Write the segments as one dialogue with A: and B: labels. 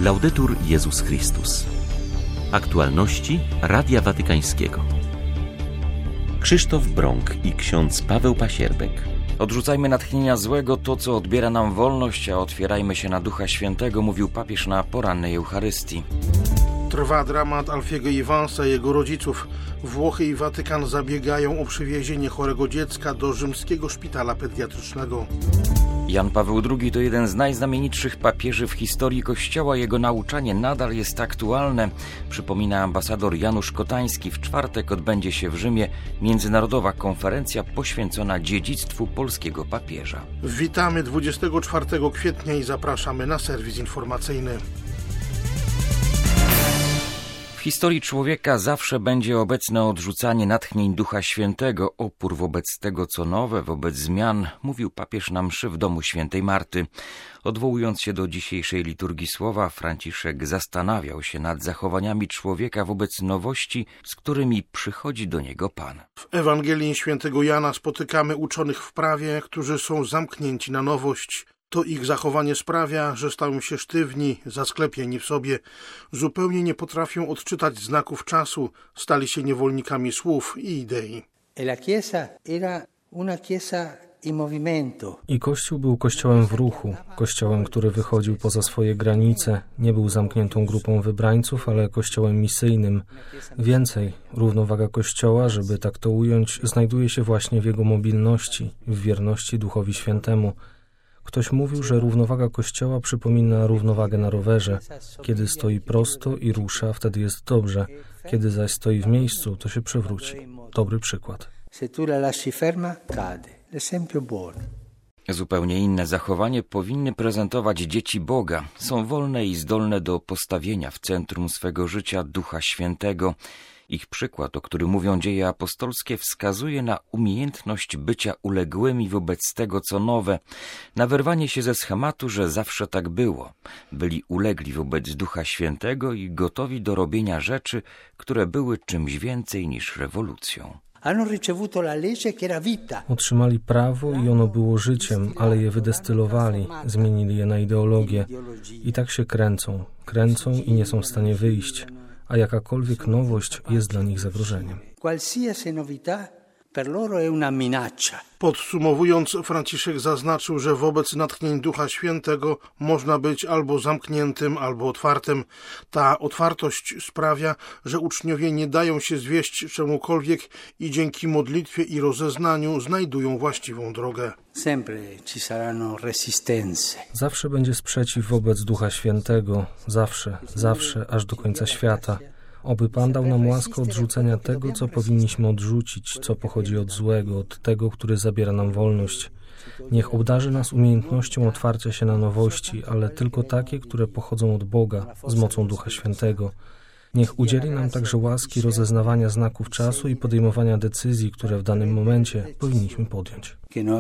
A: Laudetur Jezus Chrystus. Aktualności Radia Watykańskiego. Krzysztof Brąk i ksiądz Paweł Pasierbek.
B: Odrzucajmy natchnienia złego, to co odbiera nam wolność, a otwierajmy się na Ducha Świętego, mówił papież na porannej Eucharystii.
C: Trwa dramat Alfiego Iwansa i jego rodziców. Włochy i Watykan zabiegają o przywiezienie chorego dziecka do rzymskiego szpitala pediatrycznego.
B: Jan Paweł II to jeden z najznamienitszych papieży w historii Kościoła. Jego nauczanie nadal jest aktualne. Przypomina ambasador Janusz Kotański. W czwartek odbędzie się w Rzymie międzynarodowa konferencja poświęcona dziedzictwu polskiego papieża.
C: Witamy 24 kwietnia i zapraszamy na serwis informacyjny.
B: W historii człowieka zawsze będzie obecne odrzucanie natchnień Ducha Świętego, opór wobec tego, co nowe, wobec zmian, mówił papież na mszy w domu świętej Marty. Odwołując się do dzisiejszej liturgii słowa, Franciszek zastanawiał się nad zachowaniami człowieka wobec nowości, z którymi przychodzi do niego Pan.
C: W Ewangelii świętego Jana spotykamy uczonych w prawie, którzy są zamknięci na nowość. To ich zachowanie sprawia, że stają się sztywni, zasklepieni w sobie, zupełnie nie potrafią odczytać znaków czasu, stali się niewolnikami słów i idei.
D: I Kościół był kościołem w ruchu, kościołem, który wychodził poza swoje granice, nie był zamkniętą grupą wybrańców, ale kościołem misyjnym. Więcej, równowaga Kościoła, żeby tak to ująć, znajduje się właśnie w jego mobilności, w wierności Duchowi Świętemu. Ktoś mówił, że równowaga Kościoła przypomina równowagę na rowerze. Kiedy stoi prosto i rusza, wtedy jest dobrze. Kiedy zaś stoi w miejscu, to się przewróci. Dobry przykład.
B: Zupełnie inne zachowanie powinny prezentować dzieci Boga. Są wolne i zdolne do postawienia w centrum swego życia Ducha Świętego. Ich przykład, o którym mówią dzieje apostolskie, wskazuje na umiejętność bycia uległymi wobec tego, co nowe, na wyrwanie się ze schematu, że zawsze tak było. Byli ulegli wobec Ducha Świętego i gotowi do robienia rzeczy, które były czymś więcej niż rewolucją.
D: Otrzymali prawo i ono było życiem, ale je wydestylowali, zmienili je na ideologię. I tak się kręcą i nie są w stanie wyjść. A jakakolwiek nowość jest dla nich zagrożeniem.
C: Podsumowując, Franciszek zaznaczył, że wobec natchnień Ducha Świętego można być albo zamkniętym, albo otwartym. Ta otwartość sprawia, że uczniowie nie dają się zwieść czemukolwiek i dzięki modlitwie i rozeznaniu znajdują właściwą drogę.
D: Zawsze będzie sprzeciw wobec Ducha Świętego. Zawsze, aż do końca świata. Oby Pan dał nam łaskę odrzucenia tego, co powinniśmy odrzucić, co pochodzi od złego, od tego, który zabiera nam wolność. Niech obdarzy nas umiejętnością otwarcia się na nowości, ale tylko takie, które pochodzą od Boga, z mocą Ducha Świętego. Niech udzieli nam także łaski rozeznawania znaków czasu i podejmowania decyzji, które w danym momencie powinniśmy podjąć.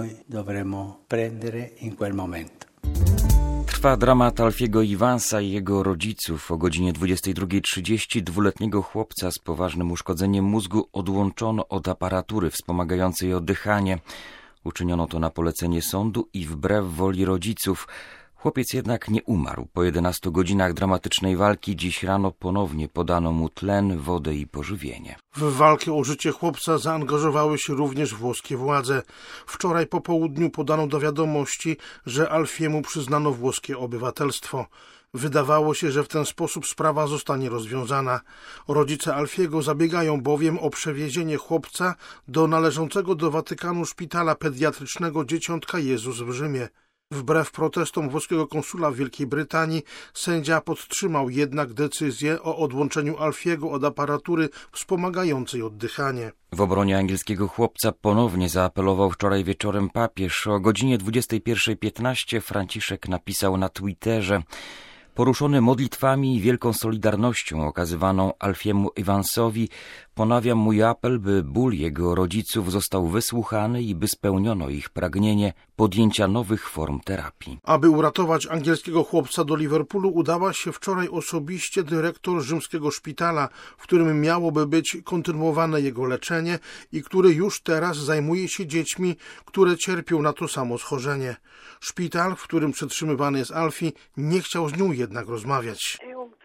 B: Trwa dramat Alfiego Iwansa i jego rodziców. O godzinie 22:30 dwuletniego chłopca z poważnym uszkodzeniem mózgu odłączono od aparatury wspomagającej oddychanie. Uczyniono to na polecenie sądu i wbrew woli rodziców. Chłopiec jednak nie umarł. Po 11 godzinach dramatycznej walki dziś rano ponownie podano mu tlen, wodę i pożywienie.
C: W walkę o życie chłopca zaangażowały się również włoskie władze. Wczoraj po południu podano do wiadomości, że Alfiemu przyznano włoskie obywatelstwo. Wydawało się, że w ten sposób sprawa zostanie rozwiązana. Rodzice Alfiego zabiegają bowiem o przewiezienie chłopca do należącego do Watykanu szpitala pediatrycznego Dzieciątka Jezus w Rzymie. Wbrew protestom włoskiego konsula w Wielkiej Brytanii, sędzia podtrzymał jednak decyzję o odłączeniu Alfiego od aparatury wspomagającej oddychanie.
B: W obronie angielskiego chłopca ponownie zaapelował wczoraj wieczorem papież. O godzinie 21:15 Franciszek napisał na Twitterze: poruszony modlitwami i wielką solidarnością okazywaną Alfiemu Iwansowi, Ponawiam mój apel, by ból jego rodziców został wysłuchany i by spełniono ich pragnienie podjęcia nowych form terapii.
C: Aby uratować angielskiego chłopca do Liverpoolu, udała się wczoraj osobiście dyrektor rzymskiego szpitala, w którym miałoby być kontynuowane jego leczenie i który już teraz zajmuje się dziećmi, które cierpią na to samo schorzenie. Szpital, w którym przetrzymywany jest Alfie, nie chciał z nią jednak rozmawiać.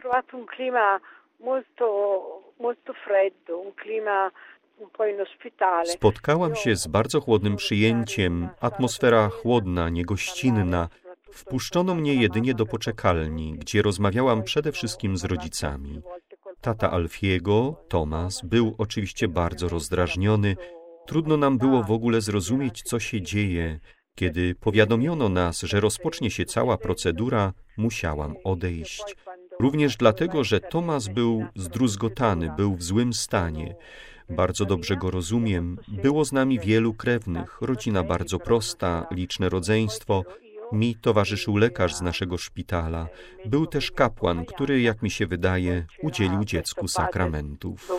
E: Spotkałam się z bardzo chłodnym przyjęciem, atmosfera chłodna, niegościnna. Wpuszczono mnie jedynie do poczekalni, gdzie rozmawiałam przede wszystkim z rodzicami. Tata Alfiego, Thomas, był oczywiście bardzo rozdrażniony. Trudno nam było w ogóle zrozumieć, co się dzieje. Kiedy powiadomiono nas, że rozpocznie się cała procedura, musiałam odejść. Również dlatego, że Thomas był zdruzgotany, był w złym stanie. Bardzo dobrze go rozumiem. Było z nami wielu krewnych, rodzina bardzo prosta, liczne rodzeństwo. Mi towarzyszył lekarz z naszego szpitala. Był też kapłan, który, jak mi się wydaje, udzielił dziecku sakramentów.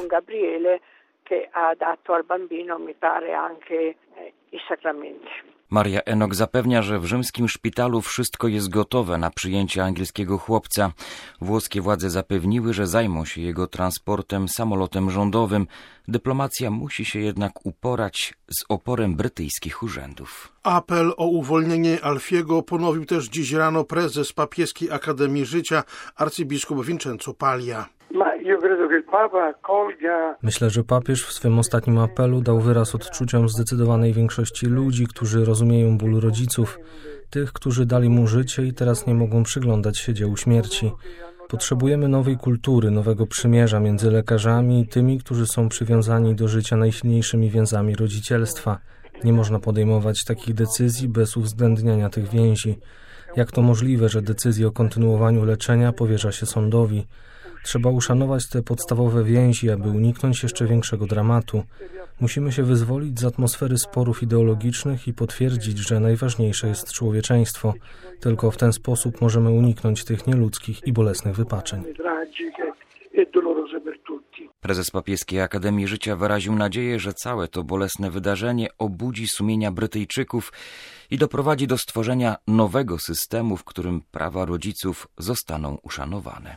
B: Maria Enoch zapewnia, że w rzymskim szpitalu wszystko jest gotowe na przyjęcie angielskiego chłopca. Włoskie władze zapewniły, że zajmą się jego transportem samolotem rządowym. Dyplomacja musi się jednak uporać z oporem brytyjskich urzędów.
C: Apel o uwolnienie Alfiego ponowił też dziś rano prezes Papieskiej Akademii Życia, arcybiskup Vincenzo Paglia.
D: Myślę, że papież w swym ostatnim apelu dał wyraz odczuciom zdecydowanej większości ludzi, którzy rozumieją ból rodziców, tych, którzy dali mu życie i teraz nie mogą przyglądać się dziełu śmierci. Potrzebujemy nowej kultury, nowego przymierza między lekarzami i tymi, którzy są przywiązani do życia najsilniejszymi więzami rodzicielstwa. Nie można podejmować takich decyzji bez uwzględniania tych więzi. Jak to możliwe, że decyzję o kontynuowaniu leczenia powierza się sądowi? Trzeba uszanować te podstawowe więzi, aby uniknąć jeszcze większego dramatu. Musimy się wyzwolić z atmosfery sporów ideologicznych i potwierdzić, że najważniejsze jest człowieczeństwo. Tylko w ten sposób możemy uniknąć tych nieludzkich i bolesnych wypaczeń.
B: Prezes Papieskiej Akademii Życia wyraził nadzieję, że całe to bolesne wydarzenie obudzi sumienia Brytyjczyków i doprowadzi do stworzenia nowego systemu, w którym prawa rodziców zostaną uszanowane.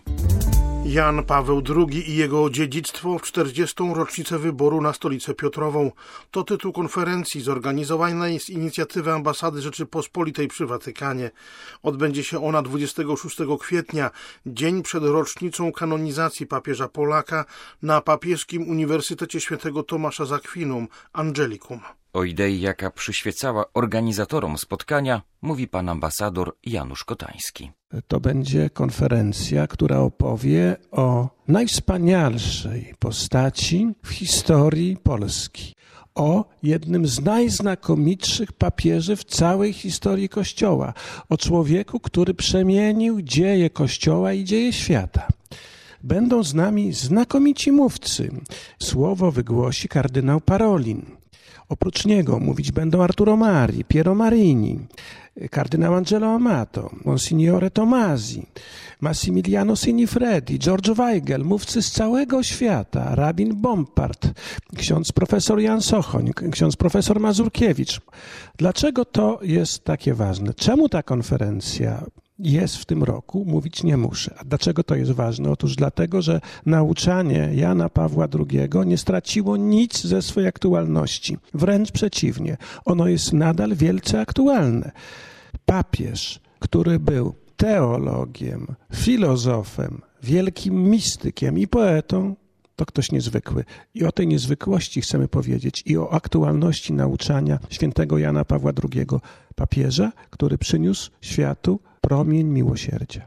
C: Jan Paweł II i jego dziedzictwo w 40. rocznicę wyboru na Stolicę Piotrową. To tytuł konferencji zorganizowanej z inicjatywy Ambasady Rzeczypospolitej przy Watykanie. Odbędzie się ona 26 kwietnia, dzień przed rocznicą kanonizacji papieża Polaka na Papieskim Uniwersytecie Świętego Tomasza z Akwinum, Angelicum.
B: O idei, jaka przyświecała organizatorom spotkania, mówi pan ambasador Janusz Kotański.
F: To będzie konferencja, która opowie o najwspanialszej postaci w historii Polski. O jednym z najznakomitszych papieży w całej historii Kościoła. O człowieku, który przemienił dzieje Kościoła i dzieje świata. Będą z nami znakomici mówcy. Słowo wygłosi kardynał Parolin. Oprócz niego mówić będą Arturo Mari, Piero Marini, kardynał Angelo Amato, Monsignore Tomasi, Massimiliano Sinifredi, Giorgio Weigel, mówcy z całego świata, rabin Bompard, ksiądz profesor Jan Sochoń, ksiądz profesor Mazurkiewicz. Dlaczego to jest takie ważne? Czemu ta konferencja jest w tym roku? Mówić nie muszę. A dlaczego to jest ważne? Otóż dlatego, że nauczanie Jana Pawła II nie straciło nic ze swojej aktualności. Wręcz przeciwnie. Ono jest nadal wielce aktualne. Papież, który był teologiem, filozofem, wielkim mistykiem i poetą, to ktoś niezwykły. I o tej niezwykłości chcemy powiedzieć i o aktualności nauczania świętego Jana Pawła II, papieża, który przyniósł światu promień miłosierdzia.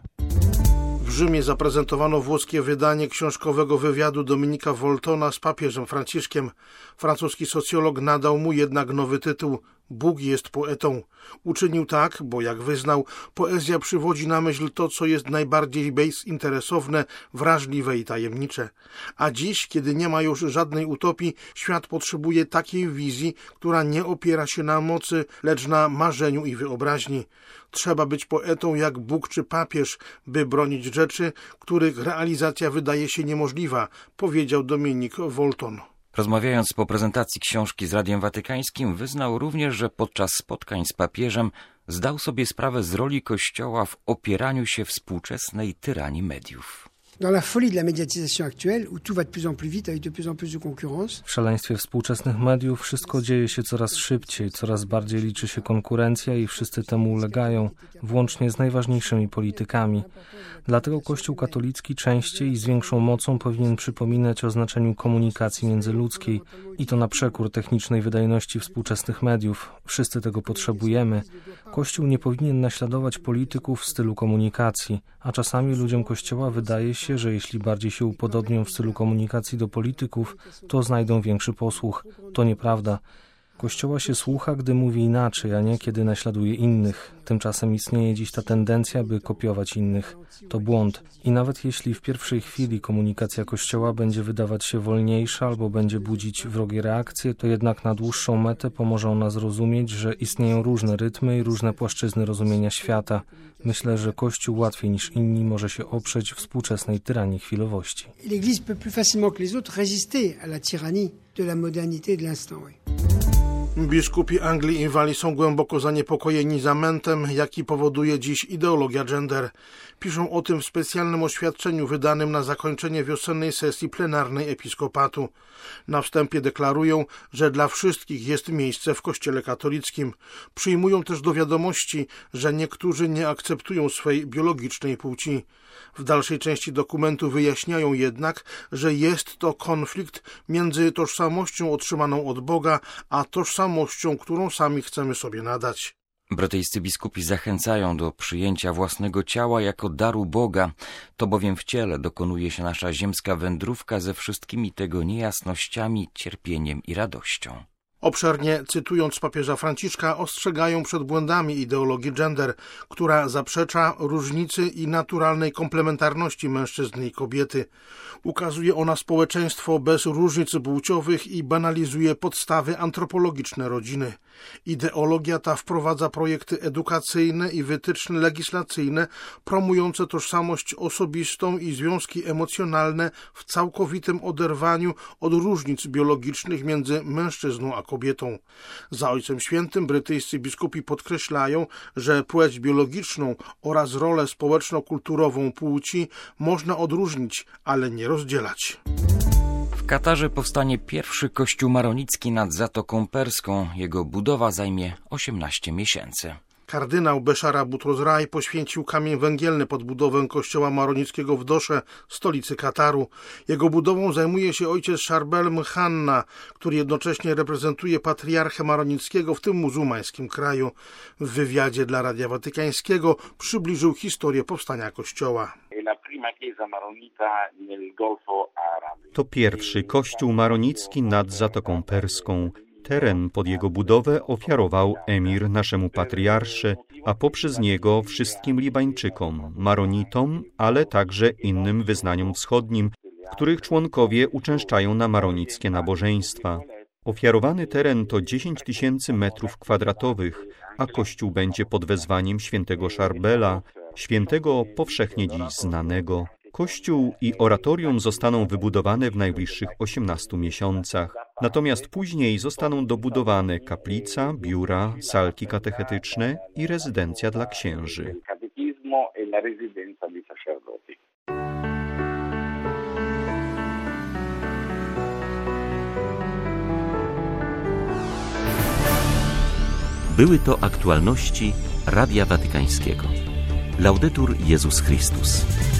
C: W Rzymie zaprezentowano włoskie wydanie książkowego wywiadu Dominika Woltona z papieżem Franciszkiem. Francuski socjolog nadał mu jednak nowy tytuł Bóg jest poetą. Uczynił tak, bo jak wyznał, poezja przywodzi na myśl to, co jest najbardziej bezinteresowne, wrażliwe i tajemnicze. A dziś, kiedy nie ma już żadnej utopii, świat potrzebuje takiej wizji, która nie opiera się na mocy, lecz na marzeniu i wyobraźni. Trzeba być poetą jak Bóg czy papież, by bronić rzeczy, których realizacja wydaje się niemożliwa, powiedział Dominik Wolton.
B: Rozmawiając po prezentacji książki z Radiem Watykańskim, wyznał również, że podczas spotkań z papieżem zdał sobie sprawę z roli Kościoła w opieraniu się współczesnej tyranii mediów.
D: W szaleństwie współczesnych mediów wszystko dzieje się coraz szybciej, coraz bardziej liczy się konkurencja i wszyscy temu ulegają, włącznie z najważniejszymi politykami. Dlatego Kościół katolicki częściej i z większą mocą powinien przypominać o znaczeniu komunikacji międzyludzkiej i to na przekór technicznej wydajności współczesnych mediów. Wszyscy tego potrzebujemy. Kościół nie powinien naśladować polityków w stylu komunikacji, a czasami ludziom Kościoła wydaje się, że jeśli bardziej się upodobnią w stylu komunikacji do polityków, to znajdą większy posłuch. To nieprawda. Kościoła się słucha, gdy mówi inaczej, a nie kiedy naśladuje innych. Tymczasem istnieje dziś ta tendencja, by kopiować innych. To błąd. I nawet jeśli w pierwszej chwili komunikacja Kościoła będzie wydawać się wolniejsza albo będzie budzić wrogie reakcje, to jednak na dłuższą metę pomoże ona zrozumieć, że istnieją różne rytmy i różne płaszczyzny rozumienia świata. Myślę, że Kościół łatwiej niż inni może się oprzeć współczesnej tyranii chwilowości.
G: L'Église peut plus facilement que les autres résister à la tyrannie de la modernité et de l'instant.
C: Biskupi Anglii i Walii są głęboko zaniepokojeni zamętem, jaki powoduje dziś ideologia gender. Piszą o tym w specjalnym oświadczeniu wydanym na zakończenie wiosennej sesji plenarnej Episkopatu. Na wstępie deklarują, że dla wszystkich jest miejsce w Kościele katolickim. Przyjmują też do wiadomości, że niektórzy nie akceptują swej biologicznej płci. W dalszej części dokumentu wyjaśniają jednak, że jest to konflikt między tożsamością otrzymaną od Boga, a tożsamością, którą sami chcemy sobie nadać.
B: Brytyjscy biskupi zachęcają do przyjęcia własnego ciała jako daru Boga. To bowiem w ciele dokonuje się nasza ziemska wędrówka ze wszystkimi tego niejasnościami, cierpieniem i radością.
C: Obszernie cytując papieża Franciszka, ostrzegają przed błędami ideologii gender, która zaprzecza różnicy i naturalnej komplementarności mężczyzny i kobiety. Ukazuje ona społeczeństwo bez różnic płciowych i banalizuje podstawy antropologiczne rodziny. Ideologia ta wprowadza projekty edukacyjne i wytyczne legislacyjne promujące tożsamość osobistą i związki emocjonalne w całkowitym oderwaniu od różnic biologicznych między mężczyzną a kobietą. Za Ojcem Świętym brytyjscy biskupi podkreślają, że płeć biologiczną oraz rolę społeczno-kulturową płci można odróżnić, ale nie rozdzielać.
B: W Katarze powstanie pierwszy kościół maronicki nad Zatoką Perską. Jego budowa zajmie 18 miesięcy.
C: Kardynał Beszara Butruz-Raj poświęcił kamień węgielny pod budowę kościoła maronickiego w Dosze, stolicy Kataru. Jego budową zajmuje się ojciec Charbel Mhanna, który jednocześnie reprezentuje patriarchę maronickiego w tym muzułmańskim kraju. W wywiadzie dla Radia Watykańskiego przybliżył historię powstania kościoła.
E: To pierwszy kościół maronicki nad Zatoką Perską. Teren pod jego budowę ofiarował emir naszemu patriarsze, a poprzez niego wszystkim Libańczykom, maronitom, ale także innym wyznaniom wschodnim, których członkowie uczęszczają na maronickie nabożeństwa. Ofiarowany teren to 10 000 metrów kwadratowych, a kościół będzie pod wezwaniem świętego Charbela, świętego powszechnie dziś znanego. Kościół i oratorium zostaną wybudowane w najbliższych 18 miesiącach. Natomiast później zostaną dobudowane kaplica, biura, salki katechetyczne i rezydencja dla księży.
A: Były to aktualności Radia Watykańskiego. Laudetur Jezus Chrystus.